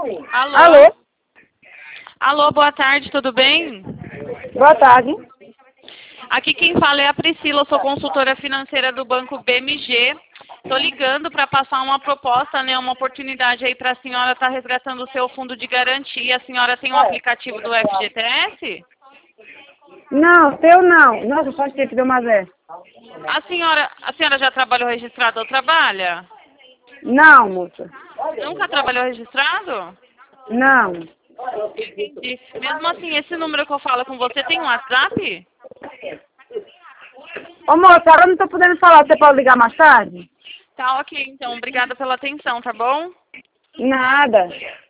Alô? Alô? Alô, boa tarde, tudo bem? Boa tarde. Aqui quem fala é a Priscila, eu sou consultora financeira do Banco BMG. Estou ligando para passar uma proposta, né, uma oportunidade aí para a senhora estar resgatando o seu fundo de garantia. A senhora tem um aplicativo do FGTS? Não, seu não. Nossa, faz tempo que deu uma vez. A senhora já trabalhou registrado ou trabalha? Não, moça. Nunca trabalhou registrado? Não. Entendi. Mesmo assim, esse número que eu falo com você tem um WhatsApp? Ô, moça, agora eu não tô podendo falar. Você pode ligar mais tarde? Tá ok, então. Obrigada pela atenção, tá bom? Nada.